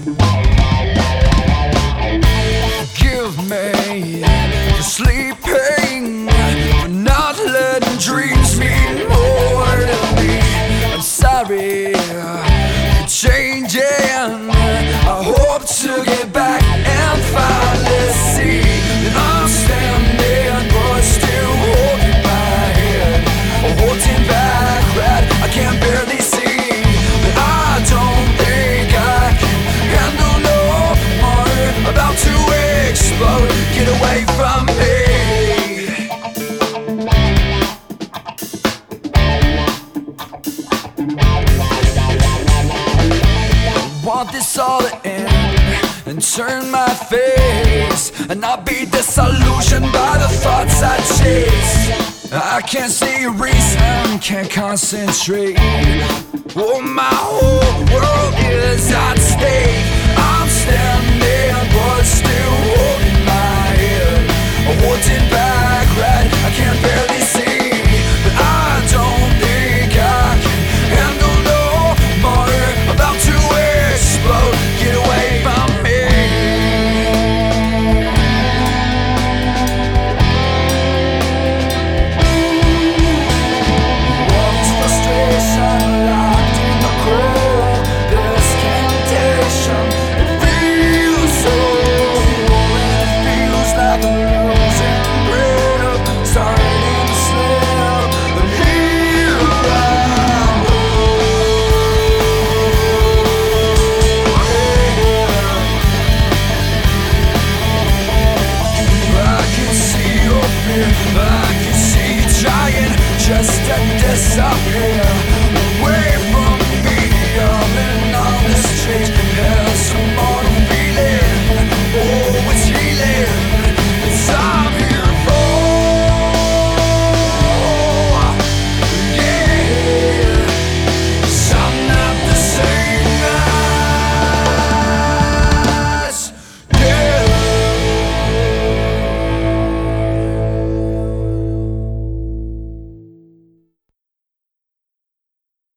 Forgive me for sleeping, for not letting dreams mean more to me. I'm sorry for changing. I hope to get back and finally see that I'm standing, but still holding my head, holding back red. I can barely see, but I don't think I can handle no more. About to explode, get away from me. Want this all to end and turn my face and not be disillusioned by the thoughts I chase. I can't see a reason, can't concentrate. Oh, my whole world is at stake. I'm standing, but still holding my head, holding back red. I can barely see, but I don't think I can handle no more. About to explode, get away from me. Walked frustration locked in the cold. This temptation, it feels so real. It feels like I'm losing grip, starting to slip. But here I am. I can see your fear, I can see you trying just to disappear.